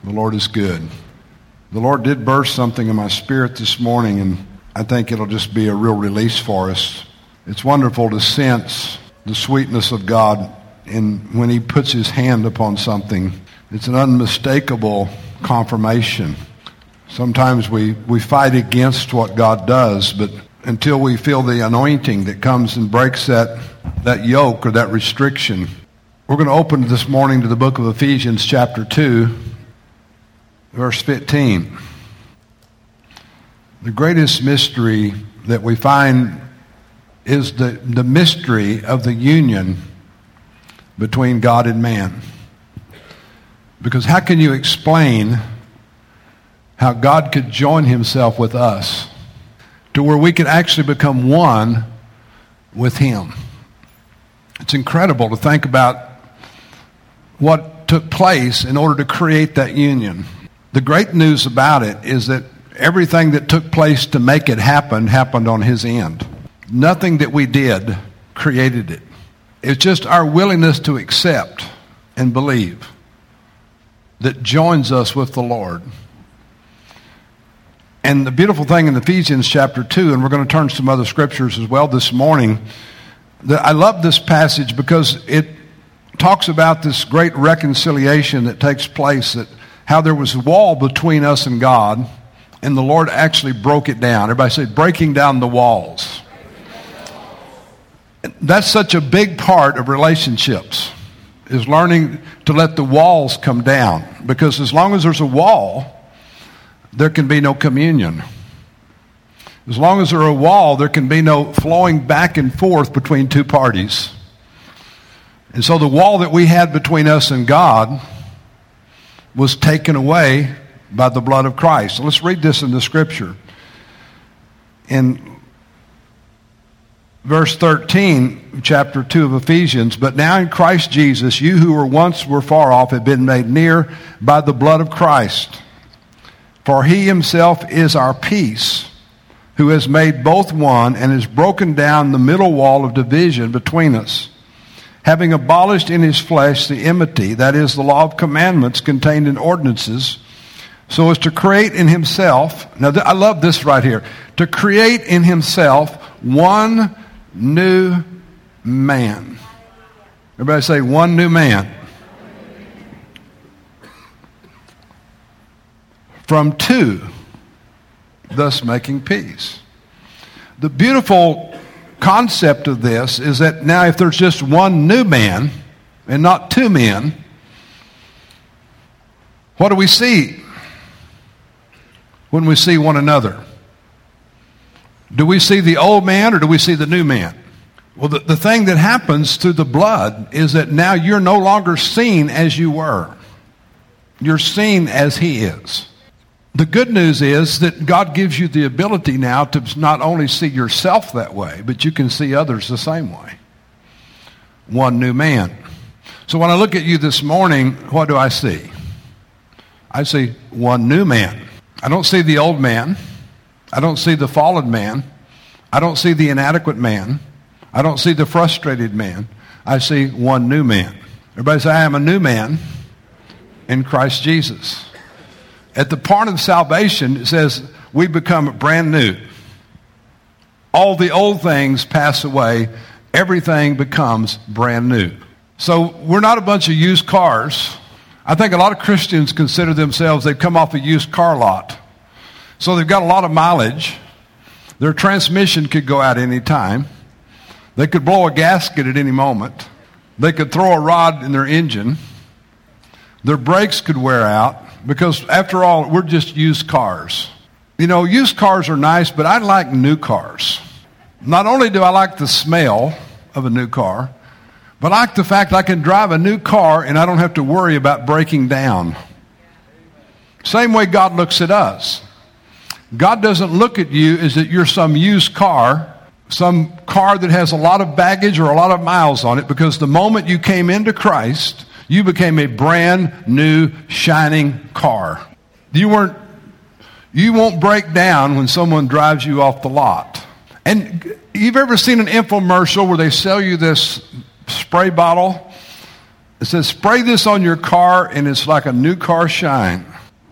The Lord is good. The Lord did burst something in my spirit this morning, and I think it'll just be a real release for us. It's wonderful to sense the sweetness of God when He puts His hand upon something. It's an unmistakable confirmation. Sometimes we fight against what God does, but until we feel the anointing that comes and breaks that yoke or that restriction. We're going to open this morning to the book of Ephesians chapter 2. Verse 15. The greatest mystery that we find is the mystery of the union between God and man. Because how can you explain how God could join Himself with us to where we could actually become one with Him? It's incredible to think about what took place in order to create that union. The great news about it is that everything that took place to make it happen happened on His end. Nothing that we did created it. It's just our willingness to accept and believe that joins us with the Lord. And the beautiful thing in Ephesians chapter 2, and we're going to turn to some other scriptures as well this morning, that I love this passage because it talks about this great reconciliation that takes place, that how there was a wall between us and God, and the Lord actually broke it down. Everybody say, breaking down the walls. That's such a big part of relationships, is learning to let the walls come down. Because as long as there's a wall, there can be no communion. As long as there's a wall, there can be no flowing back and forth between two parties. And so the wall that we had between us and God was taken away by the blood of Christ. So let's read this in the scripture. In verse 13, chapter 2 of Ephesians, but now in Christ Jesus, you who were far off have been made near by the blood of Christ. For He Himself is our peace, who has made both one and has broken down the middle wall of division between us, having abolished in His flesh the enmity, that is, the law of commandments contained in ordinances, so as to create in Himself, now I love this right here, to create in Himself one new man. Everybody say, one new man. From two, thus making peace. The beautiful concept of this is that now if there's just one new man and not two men, what do we see when we see one another? Do we see the old man or do we see the new man? Well, the thing that happens through the blood is that now you're no longer seen as you were. You're seen as He is. The good news is that God gives you the ability now to not only see yourself that way, but you can see others the same way. One new man. So when I look at you this morning, what do I see? I see one new man. I don't see the old man. I don't see the fallen man. I don't see the inadequate man. I don't see the frustrated man. I see one new man. Everybody say, I am a new man in Christ Jesus. At the part of salvation, it says we become brand new. All the old things pass away. Everything becomes brand new. So we're not a bunch of used cars. I think a lot of Christians consider themselves, they've come off a used car lot. So they've got a lot of mileage. Their transmission could go out any time. They could blow a gasket at any moment. They could throw a rod in their engine. Their brakes could wear out. Because after all, we're just used cars. You know, used cars are nice, but I like new cars. Not only do I like the smell of a new car, but I like the fact I can drive a new car and I don't have to worry about breaking down. Same way God looks at us. God doesn't look at you as that you're some used car, some car that has a lot of baggage or a lot of miles on it, because the moment you came into Christ, you became a brand new, shining car. You won't break down when someone drives you off the lot. And you've ever seen an infomercial where they sell you this spray bottle? It says, spray this on your car and it's like a new car shine.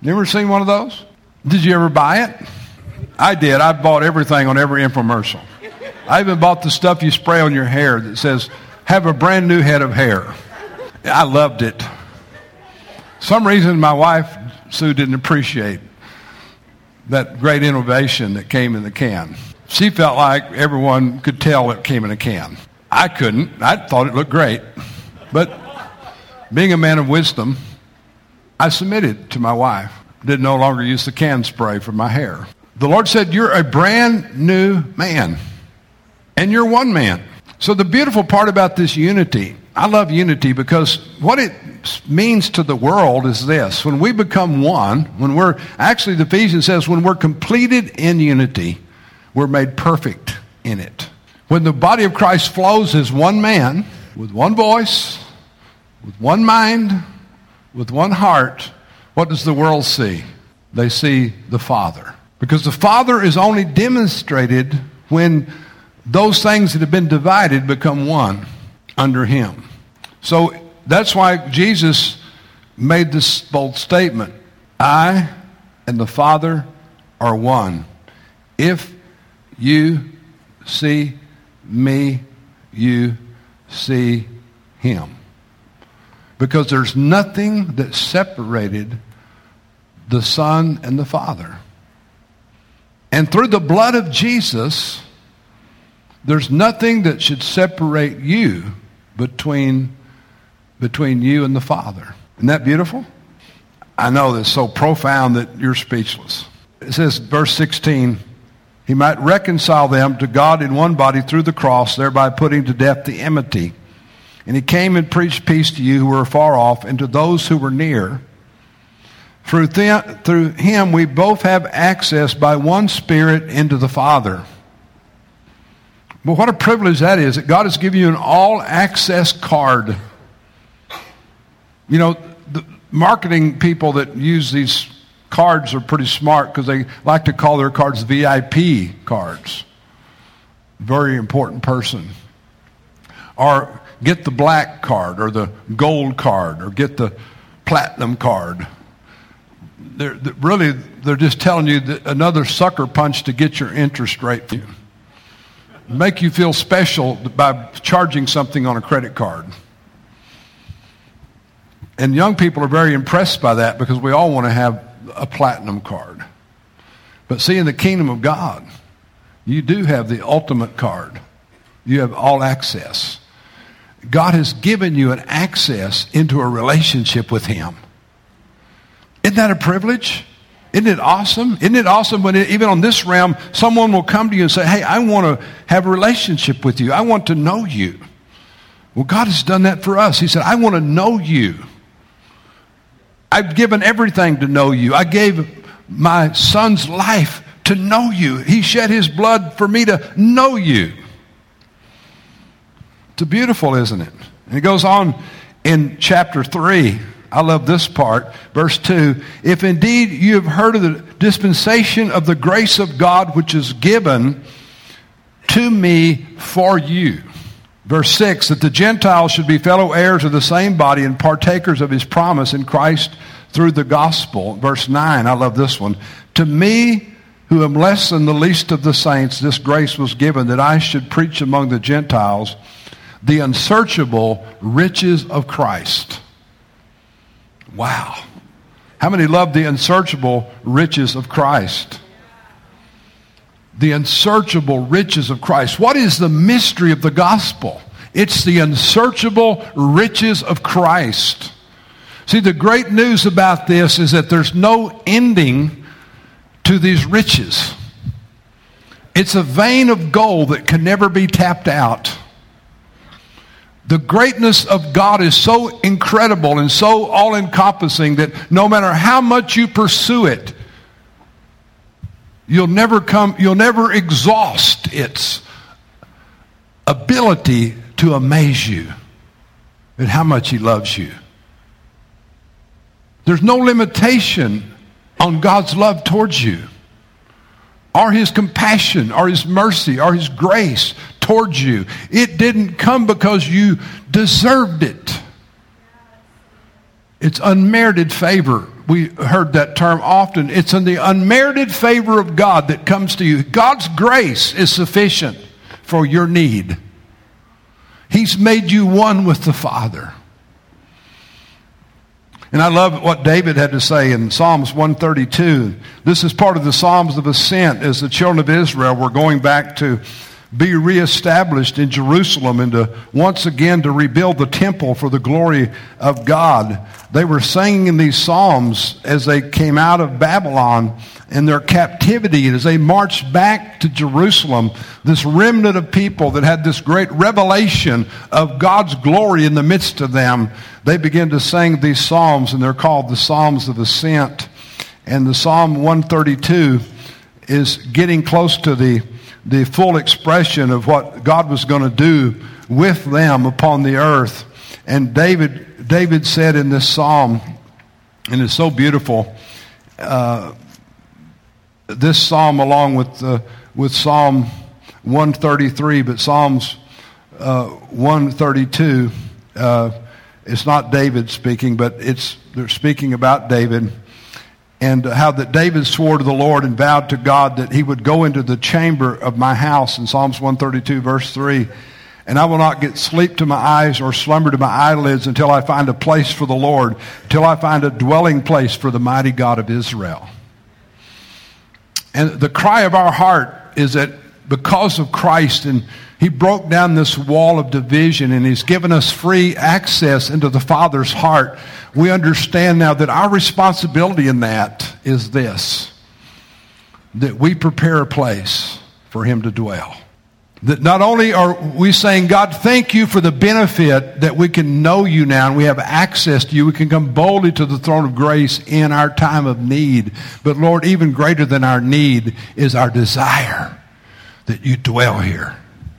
You ever seen one of those? Did you ever buy it? I did. I bought everything on every infomercial. I even bought the stuff you spray on your hair that says, have a brand new head of hair. I loved it. Some reason my wife, Sue, didn't appreciate that great innovation that came in the can. She felt like everyone could tell it came in a can. I couldn't. I thought it looked great. But being a man of wisdom, I submitted to my wife. Did no longer use the can spray for my hair. The Lord said, you're a brand new man. And you're one man. So the beautiful part about this unity, I love unity because what it means to the world is this. When we become one, the Ephesians says, when we're completed in unity, we're made perfect in it. When the body of Christ flows as one man, with one voice, with one mind, with one heart, what does the world see? They see the Father. Because the Father is only demonstrated when those things that have been divided become one under Him. So that's why Jesus made this bold statement. I and the Father are one. If you see me, you see Him. Because there's nothing that separated the Son and the Father. And through the blood of Jesus, there's nothing that should separate you between you and the Father. Isn't that beautiful? I know that's so profound that you're speechless. It says, verse 16, He might reconcile them to God in one body through the cross, thereby putting to death the enmity. And He came and preached peace to you who were far off and to those who were near. Through Him we both have access by one Spirit into the Father. But what a privilege that is, that God has given you an all-access card. You know, the marketing people that use these cards are pretty smart because they like to call their cards VIP cards. Very important person. Or get the black card or the gold card or get the platinum card. They're just telling you that another sucker punch to get your interest rate for you. Make you feel special by charging something on a credit card. And young people are very impressed by that because we all want to have a platinum card. But see, in the kingdom of God, you do have the ultimate card. You have all access. God has given you an access into a relationship with Him. Isn't that a privilege? Isn't it awesome? Isn't it awesome when even on this realm, someone will come to you and say, hey, I want to have a relationship with you. I want to know you. Well, God has done that for us. He said, I want to know you. I've given everything to know you. I gave my Son's life to know you. He shed His blood for me to know you. It's beautiful, isn't it? And it goes on in chapter 3. I love this part. Verse 2, if indeed you have heard of the dispensation of the grace of God which is given to me for you. Verse 6, that the Gentiles should be fellow heirs of the same body and partakers of His promise in Christ through the gospel. Verse 9, I love this one. To me, who am less than the least of the saints, this grace was given that I should preach among the Gentiles the unsearchable riches of Christ. Wow. How many love the unsearchable riches of Christ? The unsearchable riches of Christ. What is the mystery of the gospel? It's the unsearchable riches of Christ. See, the great news about this is that there's no ending to these riches. It's a vein of gold that can never be tapped out. The greatness of God is so incredible and so all-encompassing that no matter how much you pursue it, you'll never exhaust its ability to amaze you at how much He loves you. There's no limitation on God's love towards you, or His compassion, or His mercy, or His grace towards you. It didn't come because you deserved it. It's unmerited favor we heard that term often. It's in the unmerited favor of God that comes to you. God's grace is sufficient for your need. He's made you one with the Father. And I love what David had to say in Psalms 132. This is part of the Psalms of Ascent as the children of Israel were going back to be reestablished in Jerusalem and to once again to rebuild the temple for the glory of God. They were singing in these psalms as they came out of Babylon in their captivity, and as they marched back to Jerusalem, this remnant of people that had this great revelation of God's glory in the midst of them, they began to sing these psalms, and they're called the Psalms of Ascent. And the Psalm 132 is getting close to the full expression of what God was going to do with them upon the earth. And David said in this psalm, and it's so beautiful, this psalm along with Psalm 133, but Psalms 132, it's not David speaking, but they're speaking about David. And how that David swore to the Lord and vowed to God that he would go into the chamber of my house in Psalms 132 verse 3. And I will not get sleep to my eyes or slumber to my eyelids until I find a place for the Lord, until I find a dwelling place for the mighty God of Israel. And the cry of our heart is that because of Christ, and he broke down this wall of division and he's given us free access into the Father's heart, we understand now that our responsibility in that is this, that we prepare a place for him to dwell. That not only are we saying, God, thank you for the benefit that we can know you now and we have access to you. We can come boldly to the throne of grace in our time of need. But Lord, even greater than our need is our desire that you dwell here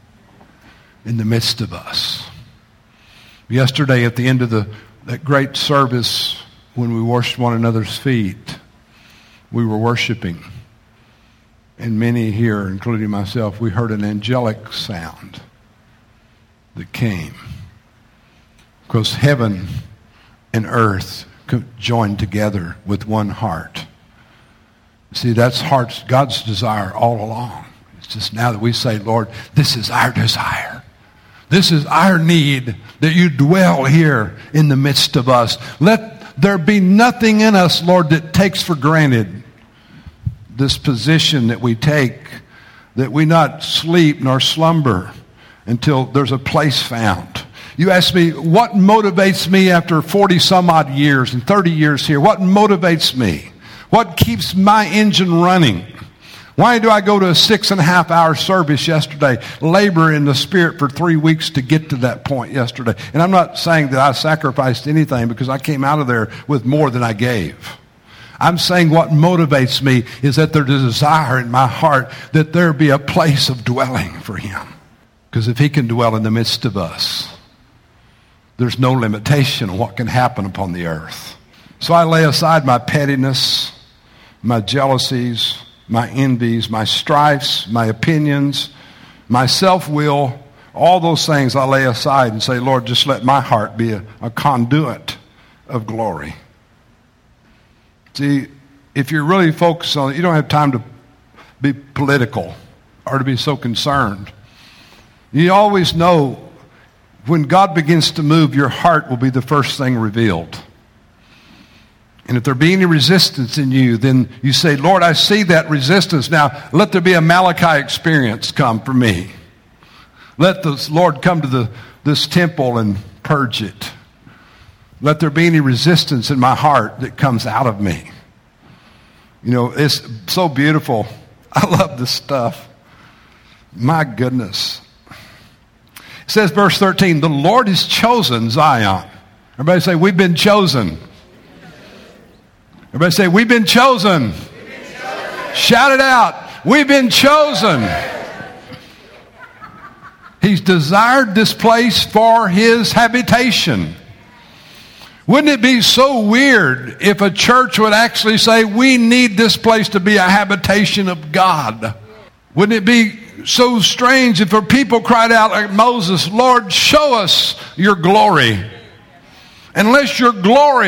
in the midst of us. Yesterday at the end of that great service when we washed one another's feet, we were worshiping. And many here, including myself, we heard an angelic sound that came. Because heaven and earth joined together with one heart. See, that's God's desire all along. It's just now that we say, Lord, this is our desire. This is our need, that you dwell here in the midst of us. Let there be nothing in us, Lord, that takes for granted this position that we take, that we not sleep nor slumber until there's a place found. You ask me, what motivates me after 40 some odd years and 30 years here? What motivates me? What keeps my engine running? Why do I go to a 6.5 hour service yesterday, labor in the Spirit for 3 weeks to get to that point yesterday? And I'm not saying that I sacrificed anything, because I came out of there with more than I gave. I'm saying what motivates me is that there's a desire in my heart that there be a place of dwelling for him. Because if he can dwell in the midst of us, there's no limitation on what can happen upon the earth. So I lay aside my pettiness, my jealousies, my envies, my strifes, my opinions, my self-will, all those things I lay aside and say, Lord, just let my heart be a conduit of glory. See, if you're really focused on it, you don't have time to be political or to be so concerned. You always know when God begins to move, your heart will be the first thing revealed. And if there be any resistance in you, then you say, Lord, I see that resistance. Now, let there be a Malachi experience come for me. Let the Lord come to this temple and purge it. Let there be any resistance in my heart that comes out of me. You know, it's so beautiful. I love this stuff. My goodness. It says, verse 13, the Lord has chosen Zion. Everybody say, we've been chosen. Everybody say, we've been chosen. We've been chosen. Shout it out. We've been chosen. He's desired this place for his habitation. Wouldn't it be so weird if a church would actually say, we need this place to be a habitation of God? Wouldn't it be so strange if our people cried out like Moses, Lord, show us your glory. Unless your glory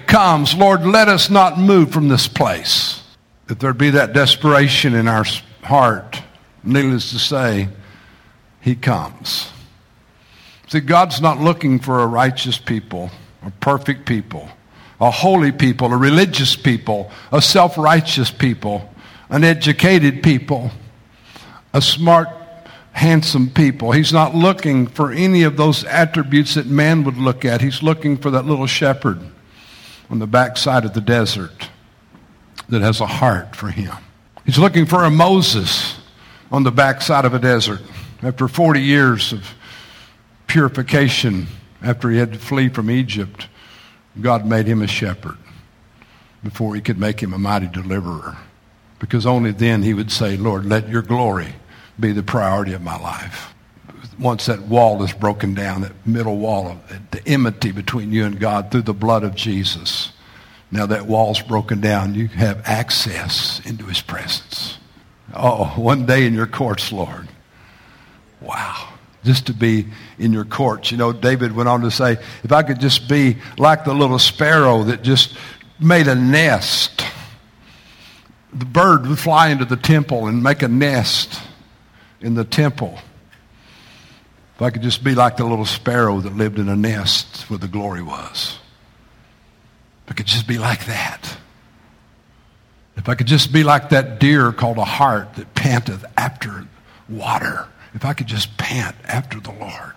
comes, Lord, let us not move from this place. If there'd be that desperation in our heart, needless to say, he comes. See, God's not looking for a righteous people, a perfect people, a holy people, a religious people, a self-righteous people, an educated people, a smart, handsome people. He's not looking for any of those attributes that man would look at. He's looking for that little shepherd on the backside of the desert that has a heart for him. He's looking for a Moses on the backside of a desert. After 40 years of purification, after he had to flee from Egypt, God made him a shepherd before he could make him a mighty deliverer. Because only then he would say, Lord, let your glory be the priority of my life. Once that wall is broken down, that middle wall of the enmity between you and God through the blood of Jesus, now that wall's broken down, you have access into his presence. Oh, one day in your courts, Lord. Wow. Just to be in your courts. You know, David went on to say, if I could just be like the little sparrow that just made a nest. The bird would fly into the temple and make a nest in the temple. If I could just be like the little sparrow that lived in a nest where the glory was. If I could just be like that. If I could just be like that deer called a hart that panteth after water. If I could just pant after the Lord,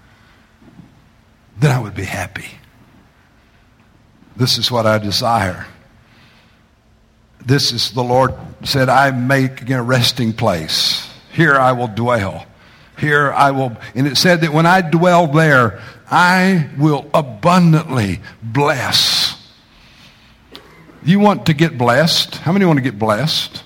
then I would be happy. This is what I desire. This is the Lord said, I make a resting place. Here I will dwell. Here I will, and it said that when I dwell there, I will abundantly bless. You want to get blessed? How many want to get blessed?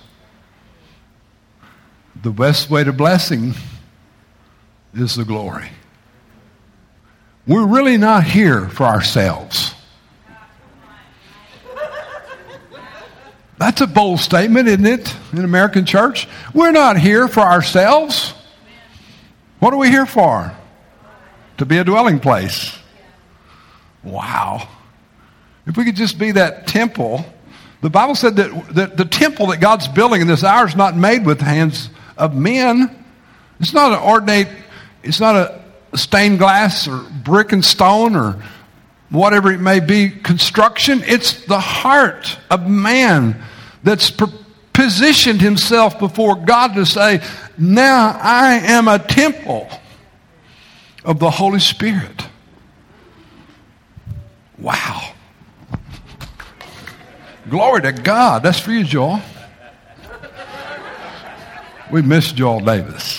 The best way to blessing is the glory. We're really not here for ourselves. That's a bold statement, isn't it, in American church? We're not here for ourselves. What are we here for? To be a dwelling place. Wow. If we could just be that temple. The Bible said that the temple that God's building in this hour is not made with the hands of men. It's not an ornate, it's not a stained glass or brick and stone or whatever it may be construction. It's the heart of man that's positioned himself before God to say, now I am a temple of the Holy Spirit. Wow. Glory to God. That's for you, Joel. We miss Joel Davis.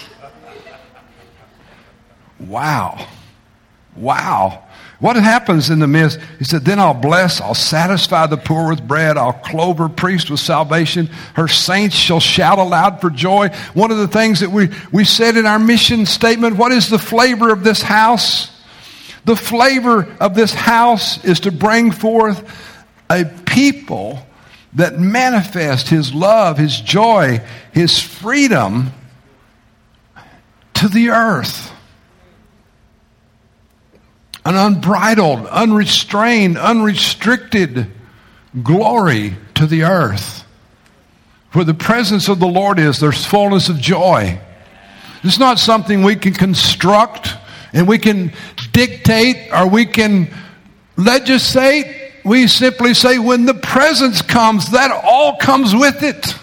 Wow. Wow. What happens in the midst? He said, then I'll bless, I'll satisfy the poor with bread, I'll clothe her priest with salvation, her saints shall shout aloud for joy. One of the things that we said in our mission statement, what is the flavor of this house? The flavor of this house is to bring forth a people that manifest his love, his joy, his freedom to the earth. An unbridled, unrestrained, unrestricted glory to the earth. Where the presence of the Lord is, there's fullness of joy. It's not something we can construct and we can dictate or we can legislate. We simply say when the presence comes, that all comes with it.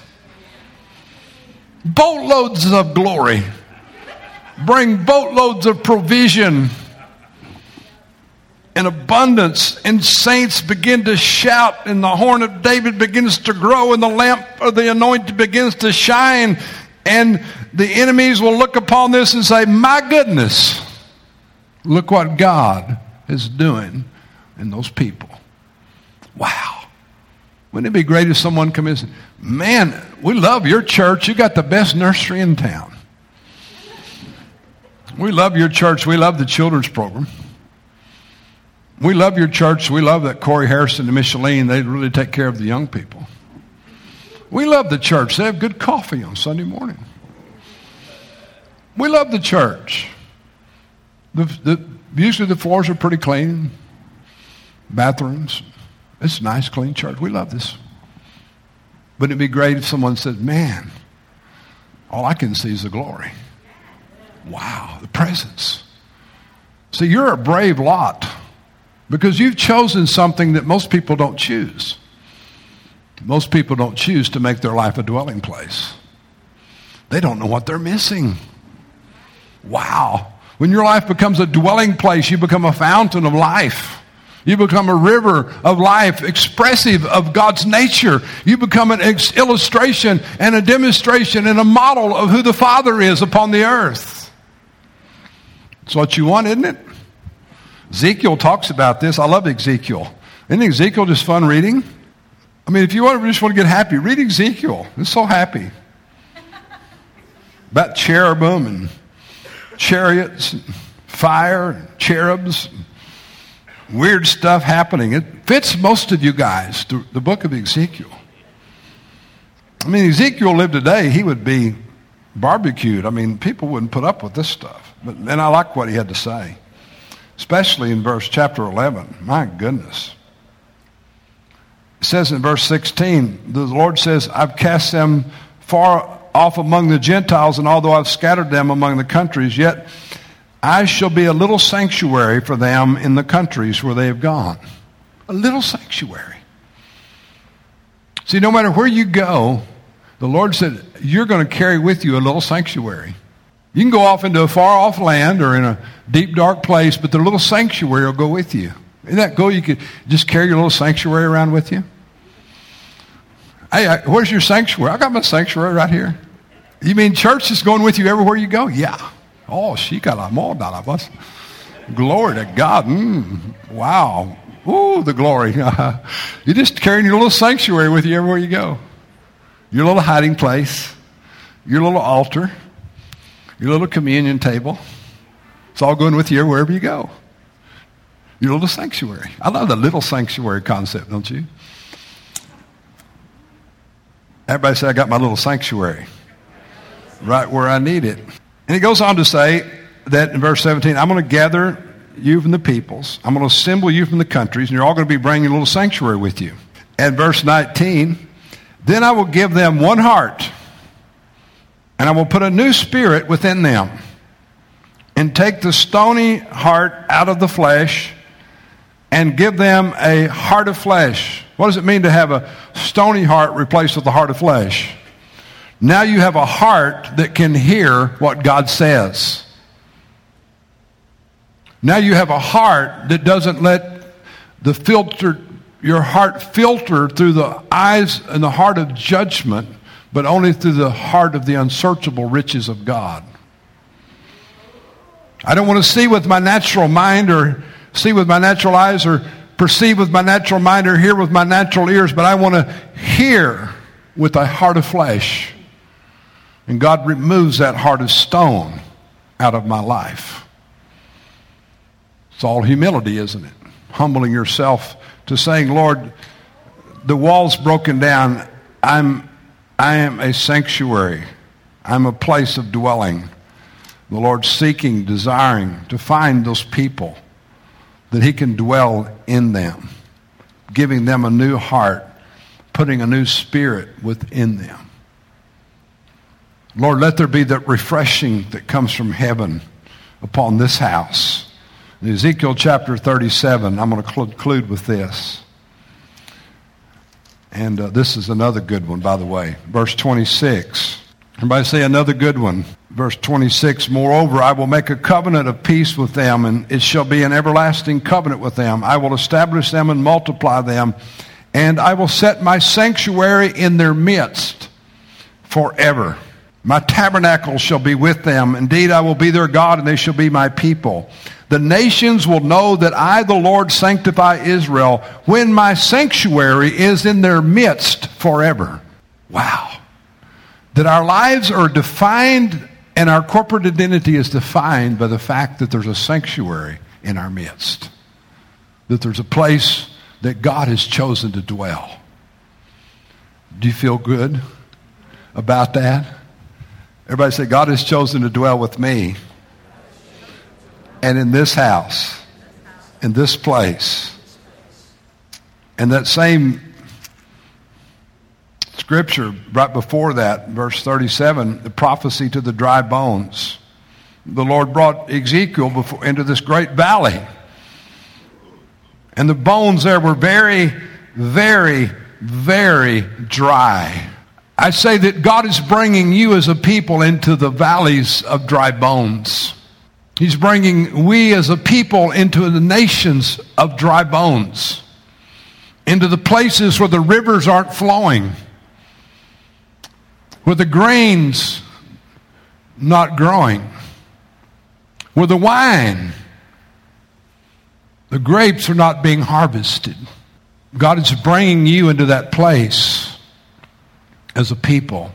Boatloads of glory. Bring boatloads of provision and abundance, and saints begin to shout, and the horn of David begins to grow, and the lamp of the anointed begins to shine, and the enemies will look upon this and say, my goodness, look what God is doing in those people. Wow. Wouldn't it be great if someone come in and said, man, we love your church. You got the best nursery in town. We love your church. We love the children's program. We love your church. We love that Corey Harrison and Micheline. They really take care of the young people. We love the church. They have good coffee on Sunday morning. We love the church. Usually the floors are pretty clean. Bathrooms. It's a nice, clean church. We love this. Wouldn't it be great if someone said, man, all I can see is the glory. Wow, the presence. See, you're a brave lot because you've chosen something that most people don't choose. Most people don't choose to make their life a dwelling place. They don't know what they're missing. Wow. When your life becomes a dwelling place, you become a fountain of life. You become a river of life, expressive of God's nature. You become an illustration and a demonstration and a model of who the Father is upon the earth. It's what you want, isn't it? Ezekiel talks about this. I love Ezekiel. Isn't Ezekiel just fun reading? I mean, if you just want to get happy, read Ezekiel. It's so happy. About cherubim and chariots, and fire, and cherubs, weird stuff happening. It fits most of you guys, the book of Ezekiel. I mean, Ezekiel lived today, he would be barbecued. I mean, people wouldn't put up with this stuff. And I like what he had to say, especially in chapter 11. My goodness. It says in verse 16, the Lord says, I've cast them far off among the Gentiles, and although I've scattered them among the countries, yet I shall be a little sanctuary for them in the countries where they have gone. A little sanctuary. See, no matter where you go, the Lord said, you're going to carry with you a little sanctuary. You can go off into a far-off land or in a deep, dark place, but the little sanctuary will go with you. Isn't that cool? You could just carry your little sanctuary around with you. Hey, where's your sanctuary? I got my sanctuary right here. You mean church is going with you everywhere you go? Yeah. Oh, glory to God. Wow. Ooh, the glory. You're just carrying your little sanctuary with you everywhere you go. Your little hiding place, your little altar, your little communion table. It's all going with you wherever you go. Your little sanctuary. I love the little sanctuary concept, don't you? Everybody say, I got my little sanctuary right where I need it. And he goes on to say that in verse 17, I'm going to gather you from the peoples. I'm going to assemble you from the countries, and you're all going to be bringing a little sanctuary with you. And verse 19, then I will give them one heart, and I will put a new spirit within them, and take the stony heart out of the flesh, and give them a heart of flesh. What does it mean to have a stony heart replaced with a heart of flesh? Now you have a heart that can hear what God says. Now you have a heart that doesn't let your heart filter through the eyes and the heart of judgment, but only through the heart of the unsearchable riches of God. I don't want to see with my natural mind or see with my natural eyes or perceive with my natural mind or hear with my natural ears, but I want to hear with a heart of flesh. And God removes that heart of stone out of my life. It's all humility, isn't it? Humbling yourself to saying, Lord, the wall's broken down. I am a sanctuary. I'm a place of dwelling. The Lord's seeking, desiring to find those people that he can dwell in them, giving them a new heart, putting a new spirit within them. Lord, let there be that refreshing that comes from heaven upon this house. In Ezekiel chapter 37, I'm going to conclude with this. And this is another good one, by the way. Verse 26. Everybody say another good one. Verse 26, moreover, I will make a covenant of peace with them, and it shall be an everlasting covenant with them. I will establish them and multiply them, and I will set my sanctuary in their midst forever. My tabernacle shall be with them. Indeed, I will be their God, and they shall be my people. The nations will know that I, the Lord, sanctify Israel when my sanctuary is in their midst forever. Wow. That our lives are defined and our corporate identity is defined by the fact that there's a sanctuary in our midst. That there's a place that God has chosen to dwell. Do you feel good about that? Everybody say, God has chosen to dwell with me. And in this house, in this place. And that same scripture right before that, verse 37, the prophecy to the dry bones. The Lord brought Ezekiel into this great valley. And the bones there were very, very, very dry. I say that God is bringing you as a people into the valleys of dry bones. He's bringing we as a people into the nations of dry bones, into the places where the rivers aren't flowing, where the grain's not growing, where the wine, the grapes are not being harvested. God is bringing you into that place as a people,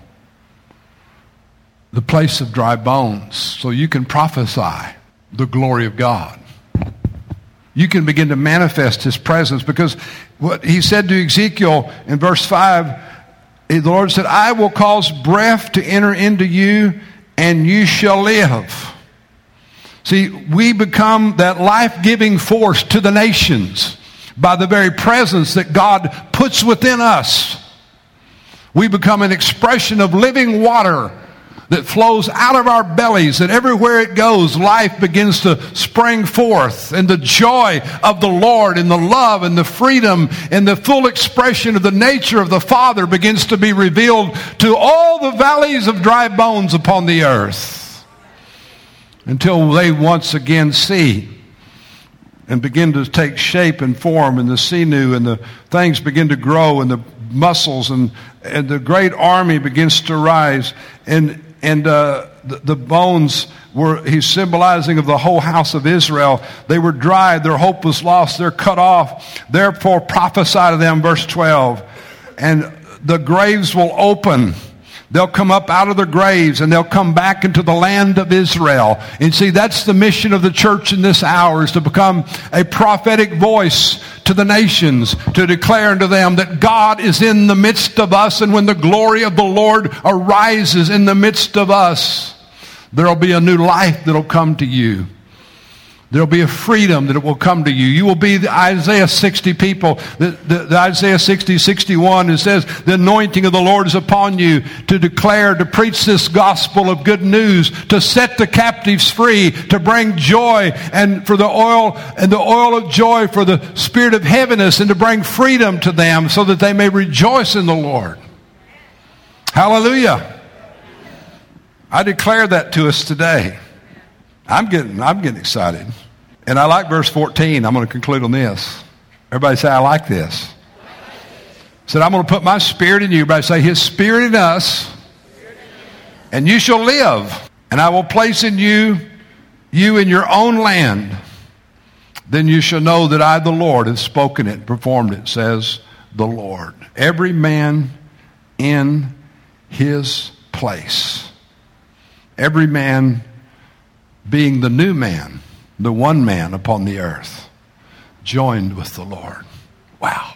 the place of dry bones, so you can prophesy the glory of God. You can begin to manifest His presence, because what He said to Ezekiel in verse 5, the Lord said, I will cause breath to enter into you, and you shall live. See, we become that life-giving force to the nations by the very presence that God puts within us. We become an expression of living water that flows out of our bellies, and everywhere it goes, life begins to spring forth, and the joy of the Lord and the love and the freedom and the full expression of the nature of the Father begins to be revealed to all the valleys of dry bones upon the earth, until they once again see and begin to take shape and form, and the sinew and the things begin to grow, and the muscles and the great army begins to rise, and the bones were, he's symbolizing of the whole house of Israel. They were dried, their hope was lost, they're cut off. Therefore prophesy to them, verse 12, and the graves will open. They'll come up out of their graves, and they'll come back into the land of Israel. And see, that's the mission of the church in this hour, is to become a prophetic voice to the nations, to declare unto them that God is in the midst of us, and when the glory of the Lord arises in the midst of us, there'll be a new life that'll come to you. There'll be a freedom that will come to you. You will be the Isaiah 60 people. The Isaiah 60, 61, it says, the anointing of the Lord is upon you to declare, to preach this gospel of good news, to set the captives free, to bring joy, and for the oil of joy for the spirit of heaviness, and to bring freedom to them so that they may rejoice in the Lord. Hallelujah. I declare that to us today. I'm getting excited. And I like verse 14. I'm going to conclude on this. Everybody say, I like this. Said, I'm going to put my spirit in you. Everybody say, His spirit in us, and you shall live. And I will place in you in your own land. Then you shall know that I, the Lord, have spoken it, performed it, says the Lord. Every man in his place. Every man being the new man, the one man upon the earth, joined with the Lord. Wow.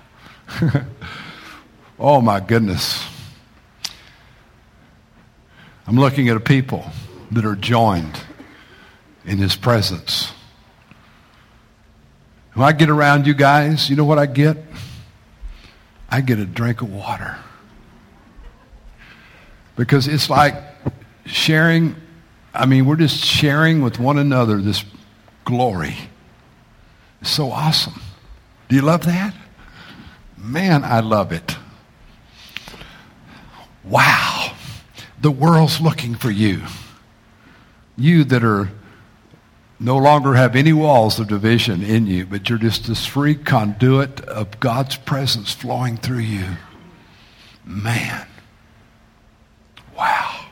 Oh my goodness. I'm looking at a people that are joined in His presence. When I get around you guys, you know what I get? I get a drink of water. Because it's like sharing. We're just sharing with one another this glory. It's so awesome. Do you love that? Man, I love it. Wow. The world's looking for you. You that are no longer have any walls of division in you, but you're just this free conduit of God's presence flowing through you. Man. Wow.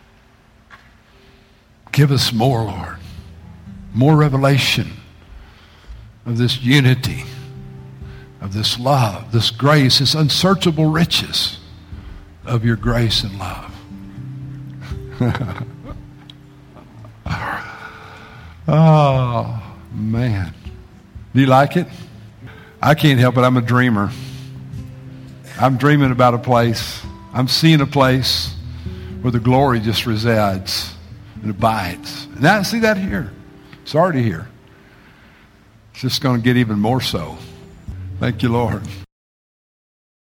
Give us more, Lord. More revelation of this unity, of this love, this grace, this unsearchable riches of your grace and love. Oh, man. Do you like it? I can't help it. I'm a dreamer. I'm dreaming about a place. I'm seeing a place where the glory just resides and abides. And I see that here. It's already here. It's just going to get even more so. Thank you, Lord.